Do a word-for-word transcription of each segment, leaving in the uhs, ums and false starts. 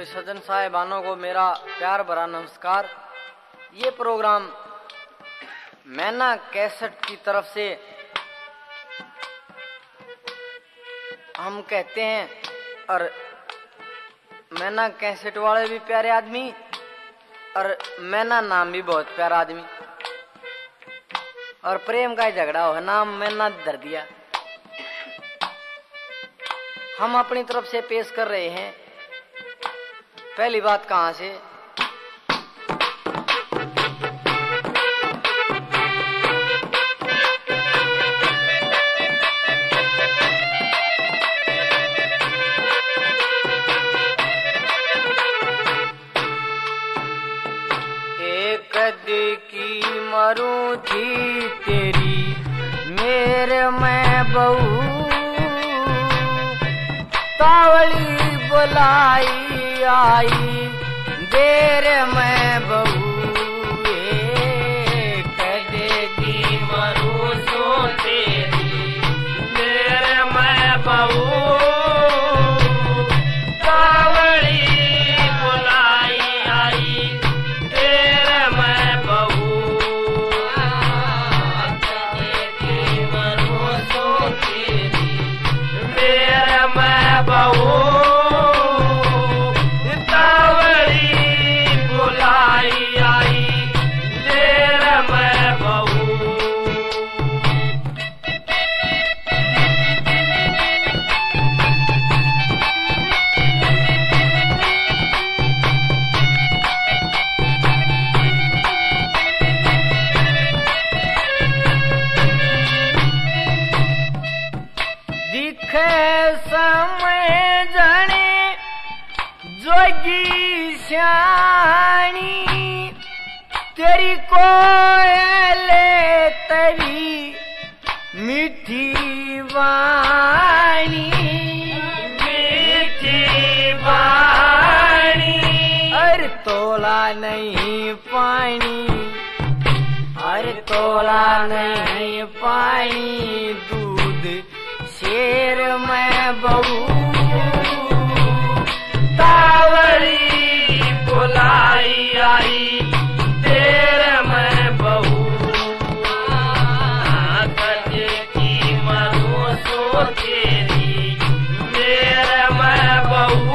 सभी सज्जन साहिबानों को मेरा प्यार भरा नमस्कार। ये प्रोग्राम मैना कैसेट की तरफ से हम कहते हैं, और मैना कैसेट वाले भी प्यारे आदमी और मैना नाम भी बहुत प्यारा आदमी, और प्रेम का झगड़ा हो नाम मैना धर दिया। हम अपनी तरफ से पेश कर रहे हैं पहली बात कहां से। एक दी की मरू थी तेरी मेरे में बहू, तावली बुलाई आई देर में बहू, की मरू सो तेरी मेरे में बहू, तावली बुलाई आई देर में बहू, की मरू सो तेरी मेरे में बहू, समय जाने जोगी श्याणी तेरी कोयले तेरी मीठी वाणी, मीठी वाणी, अरे तोला नहीं पानी, अरे तोला नहीं पानी दूध शेर में बहू, तावली बुलाई आई देर में बहू, कटे की मरू सो तेरी मेरे में बहू,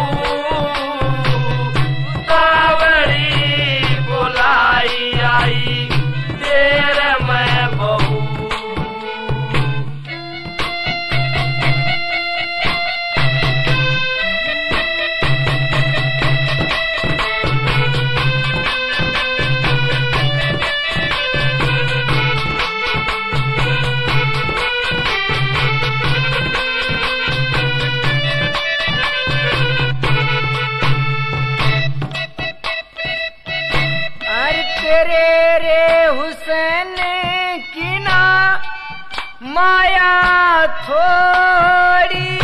तावली बुलाई आई देर में बहू। तेरे रे हुसैन की ना माया थोड़ी,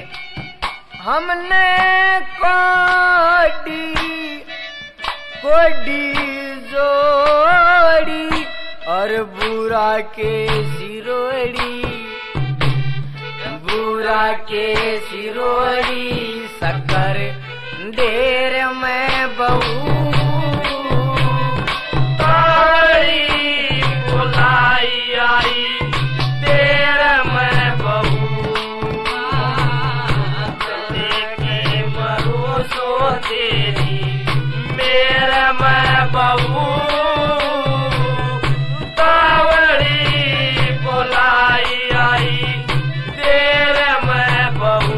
हमने कोडी कोडी जोड़ी, और बुरा के सिरोड़ी, बुरा के सिरोड़ी शक्कर ढेर में बहू, बुलाई आई देर में बहू, के मरू सो तेरी मेरे में बहू, तावली बुलाई आई देर में बहू।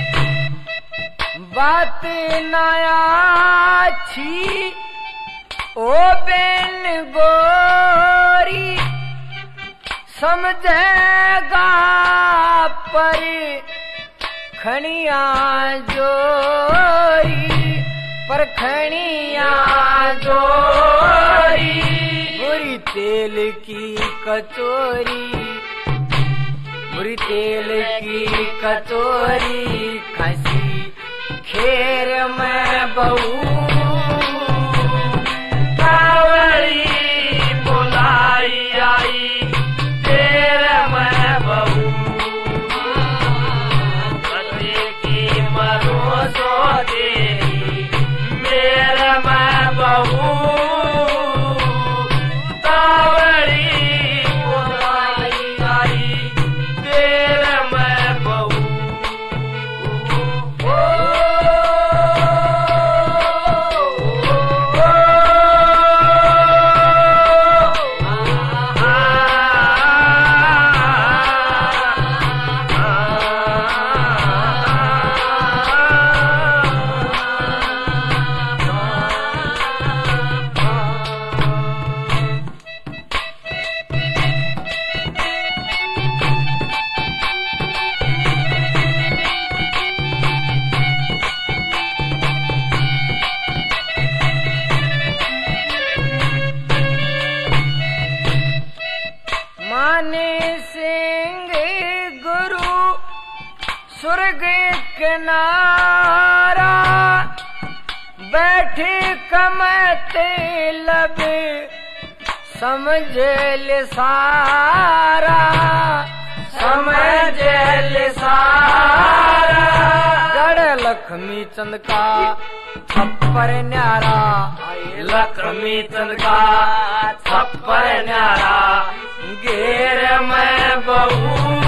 बात नया छी ओ बेन गोरी समझेगा पर खनिया जोरी पर खनिया जोरी बुरी तेल की कचोरी बुरी तेल की कचोरी खसी खेर में बहू कावड़ी बुलाई आई तेरे मैं बहू पति की मरो सो तेरी मेरे मैं बहू कावड़ी बुलाई आई तेरे मैं बहू माने सिंह गुरु स्वर्ग किनारा बैठे कमते लब समझ ले सारा समझ ले सारा गढ़ लक्ष्मी चंद का छप्पर न्यारा लक्ष्मी चंद का छप्पर न्यारा घेर में बहू